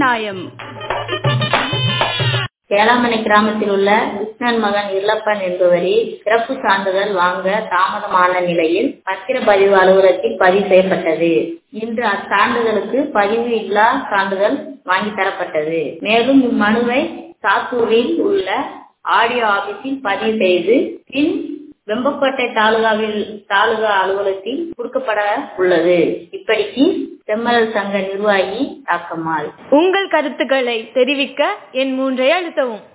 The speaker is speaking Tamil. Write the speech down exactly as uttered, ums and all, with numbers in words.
நியாயம். ஏழாமணி கிராமத்தில் உள்ள கிருஷ்ணன் மகன் இல்லப்பன் என்பவரில் சிறப்பு சான்றிதழ் வாங்க தாமதமான நிலையில் பத்திரப்பதிவு அலுவலகத்தில் பதிவு செய்யப்பட்டது. இன்று அச்சான்றிதழுக்கு பதிவு இல்லா சான்றிதழ் வாங்கி தரப்பட்டது. மேலும் இம்மனுவை சாத்தூரில் உள்ள ஆடியோ ஆபீஸில் பதிவு செய்து பின் வெம்பக்கோட்டை தாலுகாவில் தாலுகா அலுவலகத்தில் கொடுக்கப்பட உள்ளது. இப்படிக்கு செம்மலர் சங்க நிர்வாகி தாக்கம்மாள். உங்கள் கருத்துக்களை தெரிவிக்க என் மூன்றை அழுத்தவும்.